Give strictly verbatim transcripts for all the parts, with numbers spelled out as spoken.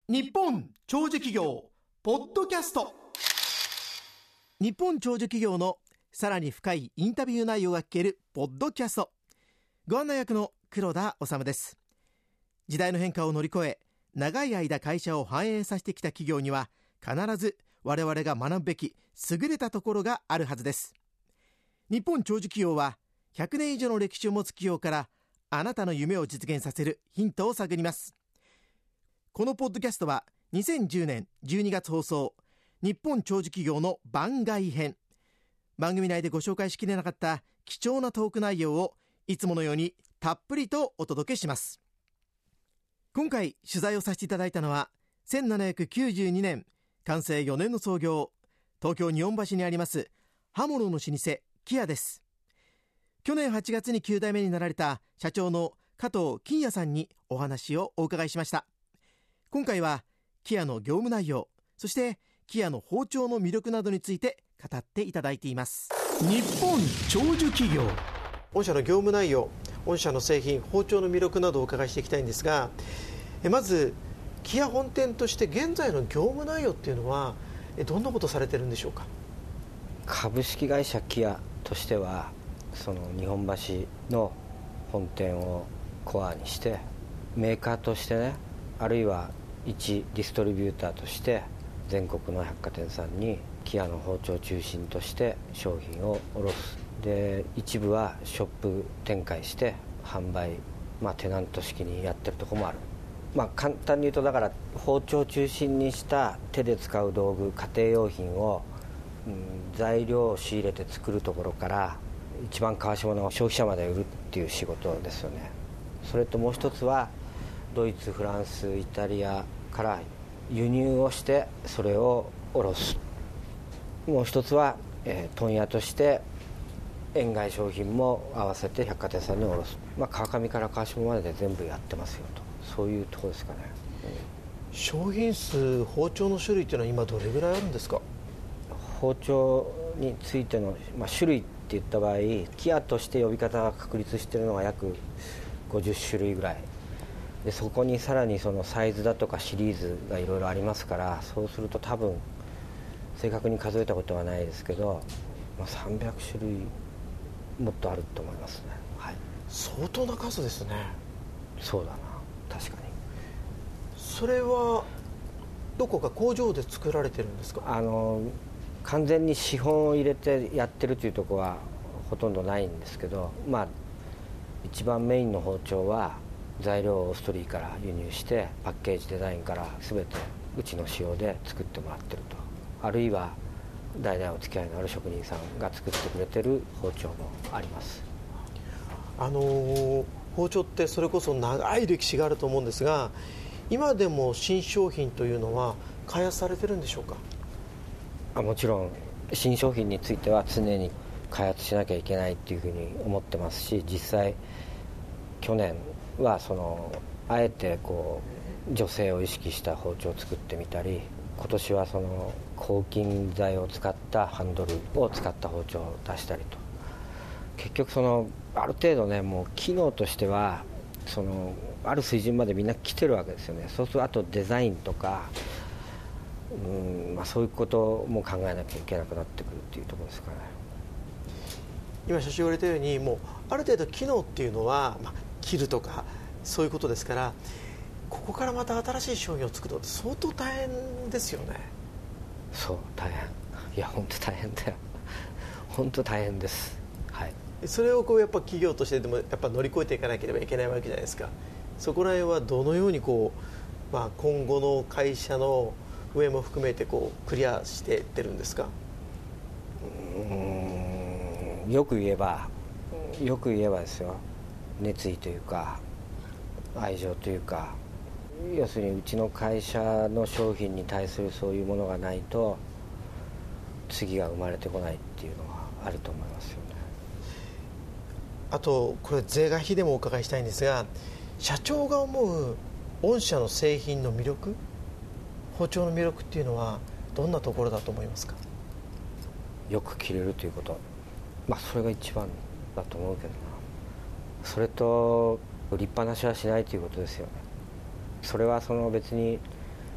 日本長寿企業ポッドキャスト。日本長寿企業のさらに深いインタビュー内容が聞けるポッドキャスト。ご案内役の黒田治です。時代の変化を乗り越え、長い間会社を繁栄させてきた企業には必ず我々が学ぶべき優れたところがあるはずです。日本長寿企業はひゃくねん以上の歴史を持つ企業から、あなたの夢を実現させるヒントを探ります。このポッドキャストはにせんじゅうねんじゅうにがつ放送、日本長寿企業の番外編。番組内でご紹介しきれなかった貴重なトーク内容をいつものようにたっぷりとお届けします。今回取材をさせていただいたのはせんななひゃくきゅうじゅうにねん完成よねんの創業、東京日本橋にあります刃物の老舗キヤです。去年はちがつにきゅうだいめになられた社長の加藤金也さんにお話をお伺いしました。今回はキヤの業務内容、そしてキヤの包丁の魅力などについて語っていただいています。日本長寿企業。御社の業務内容、御社の製品、包丁の魅力などをお伺いしていきたいんですが、えまずキヤ本店として現在の業務内容っていうのはえどんなことされてるんでしょうか。 株式会社キヤとしては、その日本橋の本店をコアにして、メーカーとしてね、あるいは一ディストリビューターとして全国の百貨店さんにキヤの包丁を中心として商品を卸す。で、一部はショップ展開して販売、まあ、テナント式にやってるところもある。まあ、簡単に言うと、だから包丁を中心にした手で使う道具、家庭用品を、うん、材料を仕入れて作るところから一番川下の消費者まで売るっていう仕事ですよね。それともう一つはドイツ、フランス、イタリアから輸入をしてそれを卸す。もう一つは、えー、問屋として円外商品も合わせて百貨店さんに卸す。まあ、川上から川下までで全部やってますよと、そういうところですかね。 うん、商品数、包丁の種類っていうのは今どれぐらいあるんですか。 包丁についての、まあ、種類って言った場合、キヤとして呼び方が確立しているのが約ごじゅっしゅるいぐらいで、そこにさらにそのサイズだとかシリーズがいろいろありますから、そうすると多分正確に数えたことはないですけど、まあ、さんびゃくしゅるいもっとあると思いますね。はい、 相当な数ですね。 そうだな、確かに。 それはどこか工場で作られてるんですか。 あの完全に資本を入れてやってるというところはほとんどないんですけど、まあ一番メインの包丁は材料をオーストリーから輸入して、パッケージデザインから全てうちの仕様で作ってもらってると。あるいは代々お付き合いのある職人さんが作ってくれてる包丁もあります。 あのー、包丁ってそれこそ長い歴史があると思うんですが、今でも新商品というのは開発されてるんでしょうか。 あもちろん新商品については常に開発しなきゃいけないっていうふうに思ってますし、実際去年はそのあえてこう女性を意識した包丁を作ってみたり、今年はその抗菌剤を使ったハンドルを使った包丁を出したりと、結局そのある程度ね、もう機能としてはそのある水準までみんな来てるわけですよね。そうするとあとデザインとか、うん、まあ、そういうことも考えなきゃいけなくなってくるっていうところですかね。 今社長が言われたように、もうある程度機能っていうのは、まあ、切るとかそういうことですから、ここからまた新しい商品を作るのって相当大変ですよね。 そう、大変。いや本当大変だよ本当大変です。はい、 それをこうやっぱ企業としてでもやっぱ乗り越えていかなければいけないわけじゃないですか。そこら辺はどのようにこう、まあ、今後の会社の上も含めてこうクリアしていってるんですか。 うーんよく言えばよく言えばですよ、熱意というか愛情というか、要するにうちの会社の商品に対するそういうものがないと次が生まれてこないっていうのはあると思いますよね。 あとこれ是が非でもお伺いしたいんですが、社長が思う御社の製品の魅力、包丁の魅力っていうのはどんなところだと思いますか。 よく切れるということ、まあそれが一番だと思うけどな。それと売りっぱなしはしないということですよね。それはその別に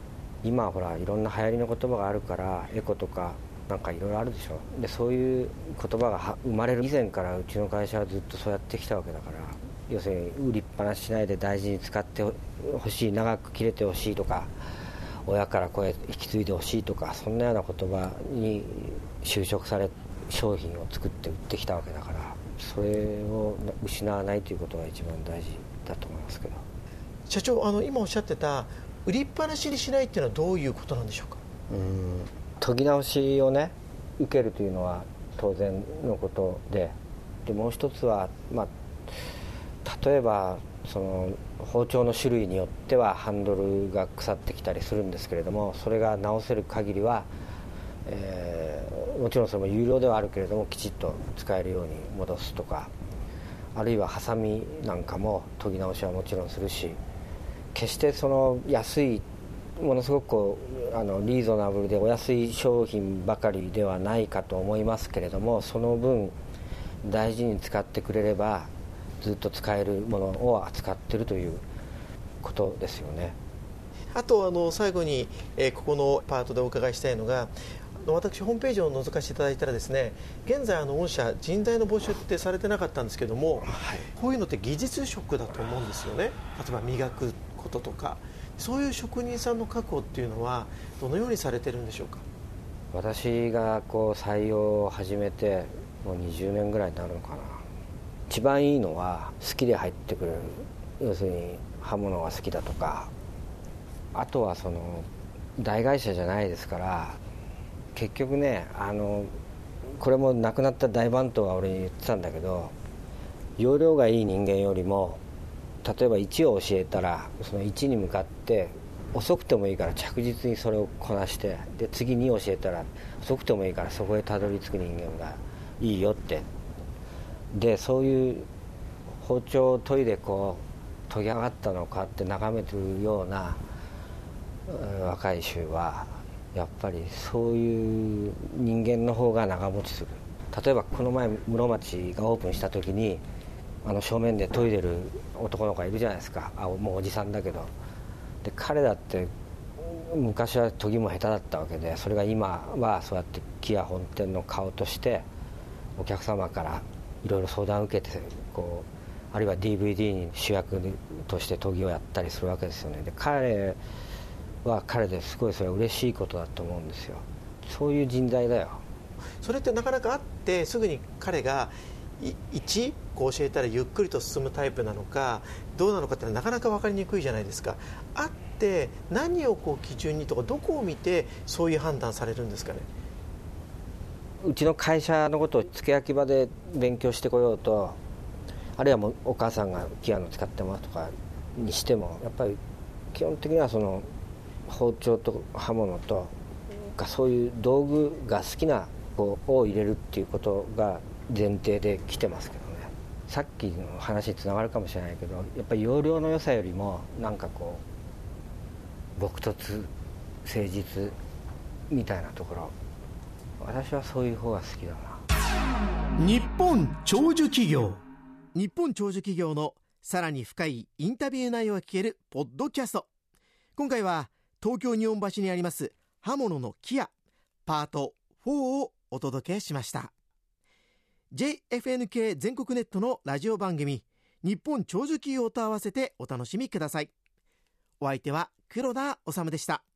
今ほらいろんな流行りの言葉があるからエコとかなんかいろいろあるでしょ。でそういう言葉が生まれる以前からうちの会社はずっとそうやってきたわけだから、要するに売りっぱなししないで大事に使ってほしい、長く切れてほしいとか、親から声引き継いでほしいとか、そんなような言葉に就職され商品を作って売ってきたわけだから、それを失わないということが一番大事だと思いますけど。 社長、あの今おっしゃってた売りっぱなしにしないっていうのはどういうことなんでしょうか。 うーん研ぎ直しをね受けるというのは当然のことで、でもう一つは、まあ、例えばその包丁の種類によってはハンドルが腐ってきたりするんですけれども、それが直せる限りは、えー、もちろんそれも有料ではあるけれどもきちっと使えるように戻すとか、あるいはハサミなんかも研ぎ直しはもちろんするし、決してその安いものすごくこうあのリーズナブルでお安い商品ばかりではないかと思いますけれども、その分大事に使ってくれればずっと使えるものを扱っているということですよね。 あとあの最後に、えー、ここのパートでお伺いしたいのが、私ホームページを覗かせていただいたらですね、現在あの御社人材の募集ってされてなかったんですけども、はい、こういうのって技術職だと思うんですよね。例えば磨くこととか、そういう職人さんの確保っていうのはどのようにされてるんでしょうか。 私がこう採用を始めてもうにじゅうねんぐらいになるのかな。一番いいのは好きで入ってくる、要するに刃物が好きだとか、あとはその大会社じゃないですから、結局ね、あのこれも亡くなった大番頭が俺に言ってたんだけど、要領がいい人間よりも例えばいちを教えたらそのいちに向かって遅くてもいいから着実にそれをこなして、で次に教えたら遅くてもいいからそこへたどり着く人間がいいよって。でそういう包丁を研いでこう研ぎ上がったのかって眺めてるような若い衆はやっぱりそういう人間の方が長持ちする。例えばこの前室町がオープンした時にあの正面で研いでる男の子がいるじゃないですか。あもうおじさんだけど、で彼だって昔は研ぎも下手だったわけで、それが今はそうやって木屋本店の顔としてお客様からいろいろ相談を受けてこう、あるいは ディーブイディー に主役として研ぎをやったりするわけですよね。で彼は彼ですごいそれは嬉しいことだと思うんですよ。そういう人材だよ。 それってなかなかあってすぐに彼がいちこう教えたらゆっくりと進むタイプなのかどうなのかってなかなか分かりにくいじゃないですか。あって何をこう基準にとかどこを見てそういう判断されるんですかね。 うちの会社のことを付け焼き場で勉強してこようと、あるいはもうお母さんがキアノ使ってますとかにしても、やっぱり基本的にはその包丁と刃物とかそういう道具が好きな子を入れるっていうことが前提で来てますけどね。さっきの話につながるかもしれないけど、やっぱり要領の良さよりもなんかこう朴訥誠実みたいなところ、私はそういう方が好きだな。 日本長寿企業、日本長寿企業のさらに深いインタビュー内容が聞けるポッドキャスト。今回は東京日本橋にあります刃物のキヤパートフォーをお届けしました。 ジェイエフエヌケー 全国ネットのラジオ番組日本長寿企業と合わせてお楽しみください。お相手は黒田治でした。